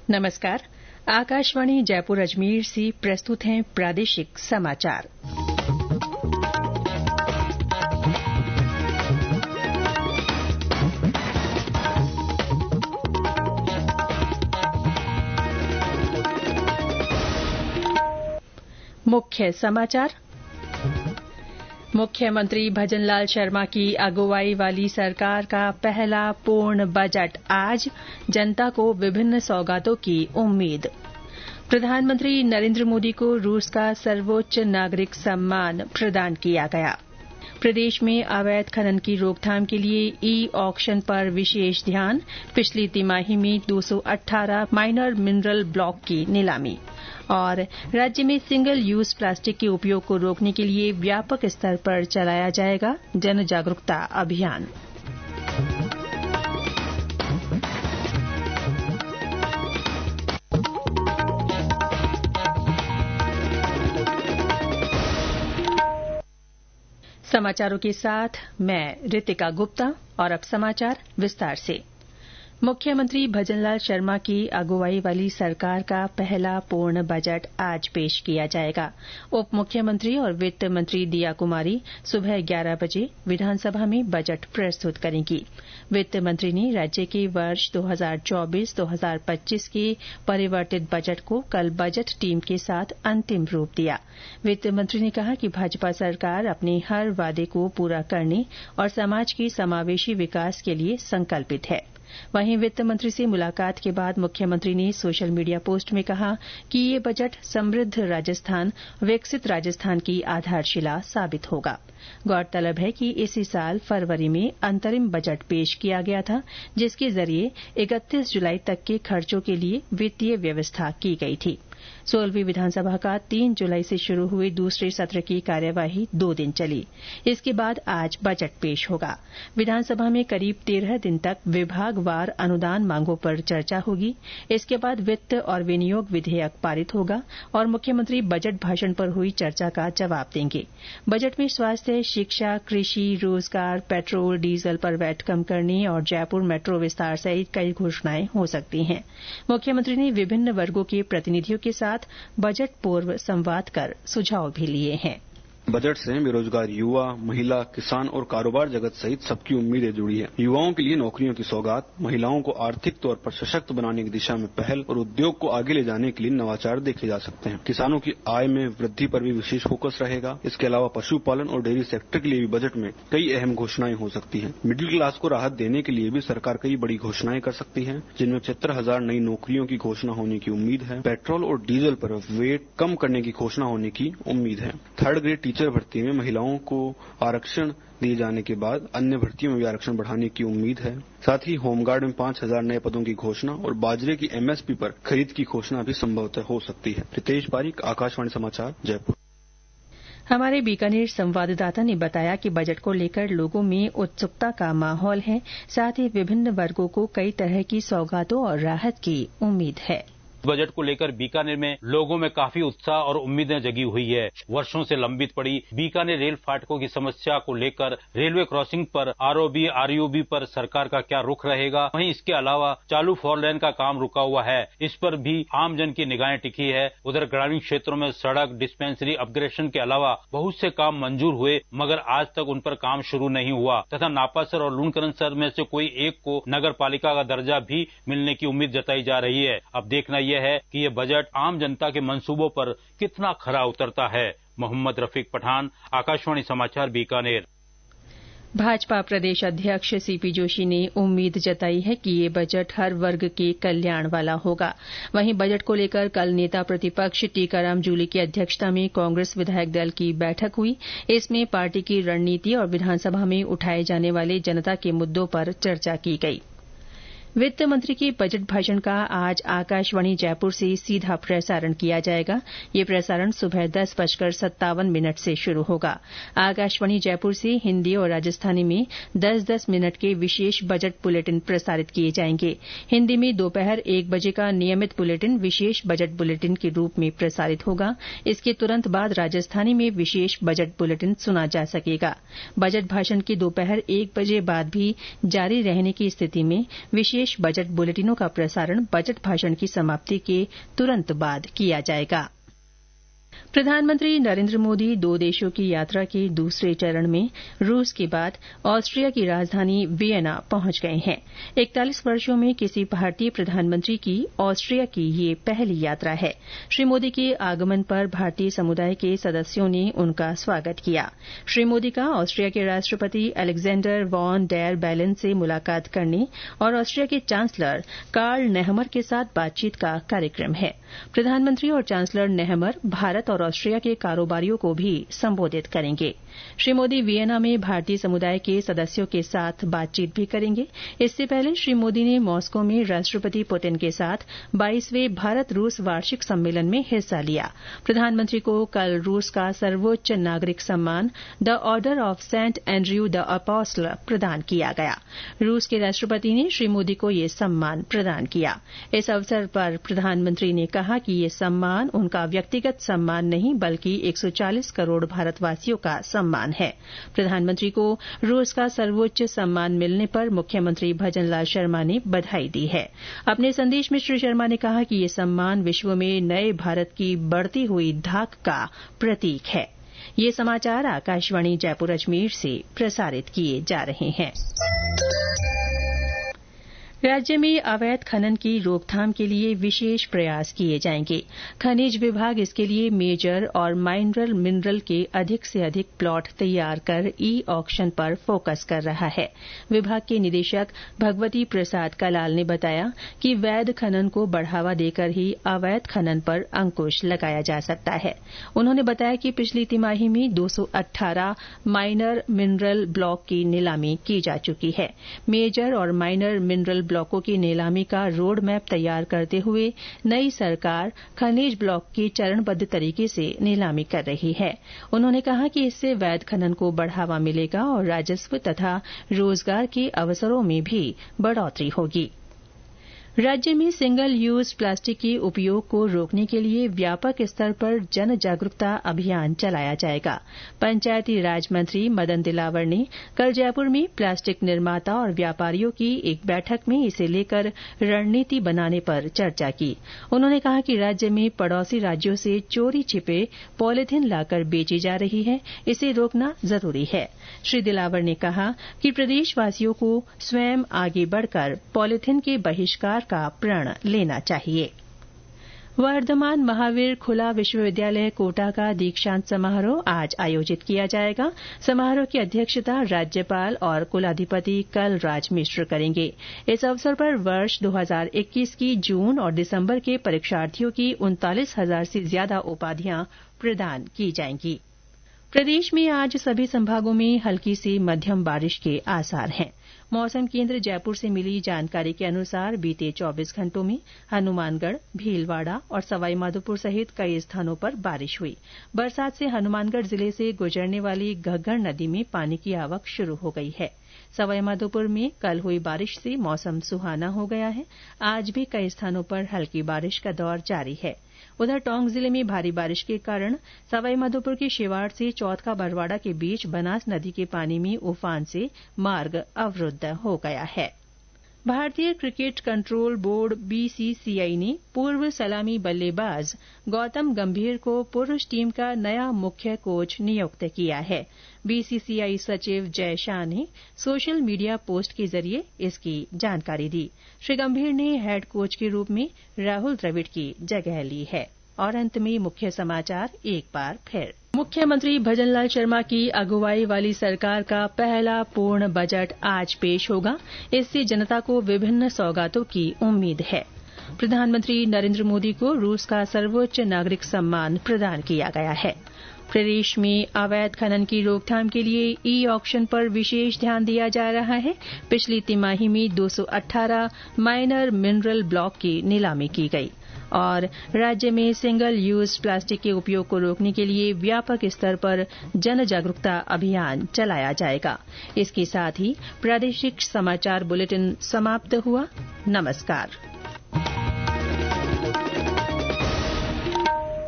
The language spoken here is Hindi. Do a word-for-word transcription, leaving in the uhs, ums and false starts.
नमस्कार। आकाशवाणी जयपुर अजमेर से प्रस्तुत हैं प्रादेशिक समाचार। मुख्य समाचार। मुख्यमंत्री भजनलाल शर्मा की अगुवाई वाली सरकार का पहला पूर्ण बजट आज, जनता को विभिन्न सौगातों की उम्मीद। प्रधानमंत्री नरेंद्र मोदी को रूस का सर्वोच्च नागरिक सम्मान प्रदान किया गया। प्रदेश में अवैध खनन की रोकथाम के लिए ई ऑक्शन पर विशेष ध्यान। पिछली तिमाही में दो सौ अठारह माइनर मिनरल ब्लॉक की नीलामी। और राज्य में सिंगल यूज प्लास्टिक के उपयोग को रोकने के लिए व्यापक स्तर पर चलाया जाएगा जन जागरूकता अभियान। समाचारों के साथ मैं रितिका गुप्ता और अब समाचार विस्तार से। मुख्यमंत्री भजनलाल शर्मा की अगुवाई वाली सरकार का पहला पूर्ण बजट आज पेश किया जाएगा। उप मुख्यमंत्री और वित्त मंत्री दिया कुमारी सुबह ग्यारह बजे विधानसभा में बजट प्रस्तुत करेंगी। वित्त मंत्री ने राज्य के वर्ष दो हज़ार चौबीस दो हज़ार पच्चीस के परिवर्तित बजट को कल बजट टीम के साथ अंतिम रूप दिया। वित्त मंत्री ने कहा कि भाजपा सरकार अपने हर वादे को पूरा करने और समाज के समावेशी विकास के लिए संकल्पित है। वहीं वित्त मंत्री से मुलाकात के बाद मुख्यमंत्री ने सोशल मीडिया पोस्ट में कहा कि ये बजट समृद्ध राजस्थान, विकसित राजस्थान की आधारशिला साबित होगा। गौरतलब है कि इसी साल फरवरी में अंतरिम बजट पेश किया गया था, जिसके जरिए इकतीस जुलाई तक के खर्चों के लिए वित्तीय व्यवस्था की गई थी। सोलहवीं विधानसभा का तीन जुलाई से शुरू हुए दूसरे सत्र की कार्यवाही दो दिन चली। इसके बाद आज बजट पेश होगा। विधानसभा में करीब तेरह दिन तक विभागवार अनुदान मांगों पर चर्चा होगी। इसके बाद वित्त और विनियोग विधेयक पारित होगा और मुख्यमंत्री बजट भाषण पर हुई चर्चा का जवाब देंगे। बजट में स्वास्थ्य, शिक्षा, कृषि, रोजगार, पेट्रोल डीजल पर वैट कम करने और जयपुर मेट्रो विस्तार सहित कई घोषणाएं हो सकती हैं। मुख्यमंत्री ने विभिन्न वर्गों के प्रतिनिधियों के साथ बजट पूर्व संवाद कर सुझाव भी लिए हैं। बजट से बेरोजगार युवा, महिला, किसान और कारोबार जगत सहित सबकी उम्मीदें जुड़ी हैं। युवाओं के लिए नौकरियों की सौगात, महिलाओं को आर्थिक तौर पर सशक्त बनाने की दिशा में पहल और उद्योग को आगे ले जाने के लिए नवाचार देखे जा सकते हैं। किसानों की आय में वृद्धि पर भी विशेष फोकस रहेगा। इसके अलावा पशुपालन और डेयरी सेक्टर के लिए भी बजट में कई अहम घोषणाएं हो सकती हैं। मिडिल क्लास को राहत देने के लिए भी सरकार कई बड़ी घोषणाएं कर सकती है, जिनमें पचहत्तर हजार नई नौकरियों की घोषणा होने की उम्मीद है। पेट्रोल और डीजल पर वेट कम करने की घोषणा होने की उम्मीद है। थर्ड ग्रेड टीचर भर्ती में महिलाओं को आरक्षण दिए जाने के बाद अन्य भर्तियों में भी आरक्षण बढ़ाने की उम्मीद है। साथ ही होमगार्ड में पांच हजार नए पदों की घोषणा और बाजरे की एमएसपी पर खरीद की घोषणा भी संभवतः हो सकती है। रितेश पारीक, आकाशवाणी समाचार, जयपुर। हमारे बीकानेर संवाददाता ने बताया कि बजट को लेकर लोगों में उत्सुकता का माहौल है। साथ ही विभिन्न वर्गों को कई तरह की सौगातों और राहत की उम्मीद है। बजट को लेकर बीकानेर में लोगों में काफी उत्साह और उम्मीदें जगी हुई है। वर्षों से लंबित पड़ी बीकानेर रेल फाटकों की समस्या को लेकर रेलवे क्रॉसिंग पर आरओबी, आरयूबी पर सरकार का क्या रुख रहेगा। वहीं इसके अलावा चालू फोर लेन का काम रुका हुआ है, इस पर भी आमजन की निगाहें टिकी है। उधर ग्रामीण क्षेत्रों में सड़क, डिस्पेंसरी अपग्रेडेशन के अलावा बहुत से काम मंजूर हुए, मगर आज तक उन पर काम शुरू नहीं हुआ तथा नापासर और लूणकरणसर में से कोई एक को नगर पालिका का दर्जा भी मिलने की उम्मीद जताई जा रही है। अब देखना यह है कि ये बजट आम जनता के मंसूबों पर कितना खरा उतरता है। मोहम्मद रफीक पठान, आकाशवाणी समाचार, बीकानेर। भाजपा प्रदेश अध्यक्ष सीपी जोशी ने उम्मीद जताई है कि ये बजट हर वर्ग के कल्याण वाला होगा। वहीं बजट को लेकर कल नेता प्रतिपक्ष टीकाराम जूली की अध्यक्षता में कांग्रेस विधायक दल की बैठक हुई। इसमें पार्टी की रणनीति और विधानसभा में उठाए जाने वाले जनता के मुद्दों पर चर्चा की गई। वित्त मंत्री के बजट भाषण का आज आकाशवाणी जयपुर से सीधा प्रसारण किया जाएगा। ये प्रसारण सुबह दस बजकर सत्तावन मिनट से शुरू होगा। आकाशवाणी जयपुर से हिन्दी और राजस्थानी में दस दस मिनट के विशेष बजट बुलेटिन प्रसारित किए जाएंगे। हिन्दी में दोपहर एक बजे का नियमित बुलेटिन विशेष बजट बुलेटिन के रूप में प्रसारित होगा। इसके तुरंत बाद राजस्थानी में विशेष बजट बुलेटिन सुना जा सकेगा। बजट भाषण के दोपहर एक बजे बाद भी जारी रहने की स्थिति में विशेष विशेष बजट बुलेटिनों का प्रसारण बजट भाषण की समाप्ति के तुरंत बाद किया जाएगा। प्रधानमंत्री नरेंद्र मोदी दो देशों की यात्रा के दूसरे चरण में रूस के बाद ऑस्ट्रिया की राजधानी वियना पहुंच गए हैं। इकतालीस वर्षों में किसी भारतीय प्रधानमंत्री की ऑस्ट्रिया की ये पहली यात्रा है। श्री मोदी के आगमन पर भारतीय समुदाय के सदस्यों ने उनका स्वागत किया। श्री मोदी का ऑस्ट्रिया के राष्ट्रपति अलेक्जेंडर वॉन डेर बेलेन से मुलाकात करने और ऑस्ट्रिया के चांसलर कार्ल नेहमर के साथ बातचीत का कार्यक्रम है। प्रधानमंत्री और चांसलर नेहमर भारत और ऑस्ट्रिया के कारोबारियों को भी संबोधित करेंगे। श्री मोदी वियना में भारतीय समुदाय के सदस्यों के साथ बातचीत भी करेंगे। इससे पहले श्री मोदी ने मॉस्को में राष्ट्रपति पुतिन के साथ बाईसवें भारत रूस वार्षिक सम्मेलन में हिस्सा लिया। प्रधानमंत्री को कल रूस का सर्वोच्च नागरिक सम्मान the order of Saint Andrew the Apostle प्रदान किया गया। रूस के राष्ट्रपति ने श्री मोदी को यह सम्मान प्रदान किया। इस अवसर पर प्रधानमंत्री ने कहा कि यह सम्मान उनका व्यक्तिगत सम्मान नहीं बल्कि एक सौ चालीस करोड़ भारतवासियों का सम्मान है। प्रधानमंत्री को रूस का सर्वोच्च सम्मान मिलने पर मुख्यमंत्री भजनलाल शर्मा ने बधाई दी है। अपने संदेश में श्री शर्मा ने कहा कि ये सम्मान विश्व में नए भारत की बढ़ती हुई धाक का प्रतीक है। ये समाचार आकाशवाणी जयपुर अजमेर से प्रसारित किए जा रहे हैं। राज्य में अवैध खनन की रोकथाम के लिए विशेष प्रयास किए जाएंगे। खनिज विभाग इसके लिए मेजर और माइनर मिनरल के अधिक से अधिक प्लॉट तैयार कर ई ऑक्शन पर फोकस कर रहा है। विभाग के निदेशक भगवती प्रसाद कलाल ने बताया कि वैध खनन को बढ़ावा देकर ही अवैध खनन पर अंकुश लगाया जा सकता है। उन्होंने बताया कि पिछली तिमाही में दो सौ अठारह माइनर मिनरल ब्लॉक की नीलामी की जा चुकी है। मेजर और माइनर मिनरल ब्लॉकों की नीलामी का रोड मैप तैयार करते हुए नई सरकार खनिज ब्लॉक की चरणबद्ध तरीके से नीलामी कर रही है। उन्होंने कहा कि इससे वैध खनन को बढ़ावा मिलेगा और राजस्व तथा रोजगार के अवसरों में भी बढ़ोतरी होगी। राज्य में सिंगल यूज प्लास्टिक के उपयोग को रोकने के लिए व्यापक स्तर पर जन जागरूकता अभियान चलाया जाएगा। पंचायती राज मंत्री मदन दिलावर ने कल जयपुर में प्लास्टिक निर्माता और व्यापारियों की एक बैठक में इसे लेकर रणनीति बनाने पर चर्चा की। उन्होंने कहा कि राज्य में पड़ोसी राज्यों से चोरी छिपे पॉलिथीन लाकर बेची जा रही है, इसे रोकना जरूरी है। श्री दिलावर ने कहा कि प्रदेशवासियों को स्वयं आगे बढ़कर पॉलिथीन के बहिष्कार का प्रण लेना चाहिए। वर्धमान महावीर खुला विश्वविद्यालय कोटा का दीक्षांत समारोह आज आयोजित किया जाएगा। समारोह की अध्यक्षता राज्यपाल और कुलाधिपति कलराज मिश्र करेंगे। इस अवसर पर वर्ष दो हज़ार इक्कीस की जून और दिसंबर के परीक्षार्थियों की उनतालीस हजार से ज्यादा उपाधियां प्रदान की जाएंगी। प्रदेश में आज सभी संभागों में हल्की से मध्यम बारिश के आसार हैं। मौसम केंद्र जयपुर से मिली जानकारी के अनुसार बीते चौबीस घंटों में हनुमानगढ़, भीलवाड़ा और सवाईमाधोपुर सहित कई स्थानों पर बारिश हुई। बरसात से हनुमानगढ़ जिले से गुजरने वाली घग्गर नदी में पानी की आवक शुरू हो गई है। सवाईमाधोपुर में कल हुई बारिश से मौसम सुहाना हो गया है। आज भी कई स्थानों पर हल्की बारिश का दौर जारी है। उधर टोंक जिले में भारी बारिश के कारण सवाईमाधोपुर के शिवाड़ से चौथका बरवाड़ा के बीच बनास नदी के पानी में उफान से मार्ग अवरुद्ध हो गया है। भारतीय क्रिकेट कंट्रोल बोर्ड बीसीसीआई ने पूर्व सलामी बल्लेबाज गौतम गंभीर को पुरुष टीम का नया मुख्य कोच नियुक्त किया है। बीसीसीआई सचिव जय शाह ने सोशल मीडिया पोस्ट के जरिए इसकी जानकारी दी। श्री गंभीर ने हेड कोच के रूप में राहुल द्रविड़ की जगह ली है। और अंत में मुख्य समाचार एक बार फिर। मुख्यमंत्री भजनलाल शर्मा की अगुवाई वाली सरकार का पहला पूर्ण बजट आज पेश होगा। इससे जनता को विभिन्न सौगातों की उम्मीद है। प्रधानमंत्री नरेंद्र मोदी को रूस का सर्वोच्च नागरिक सम्मान प्रदान किया गया है। प्रदेश में अवैध खनन की रोकथाम के लिए ई ऑक्शन पर विशेष ध्यान दिया जा रहा है। पिछली तिमाही में दो सौ अठारह माइनर मिनरल ब्लॉक की नीलामी की गई। और राज्य में सिंगल यूज प्लास्टिक के उपयोग को रोकने के लिए व्यापक स्तर पर जन जागरूकता अभियान चलाया जाएगा। इसके साथ ही प्रादेशिक समाचार बुलेटिन समाप्त हुआ। नमस्कार।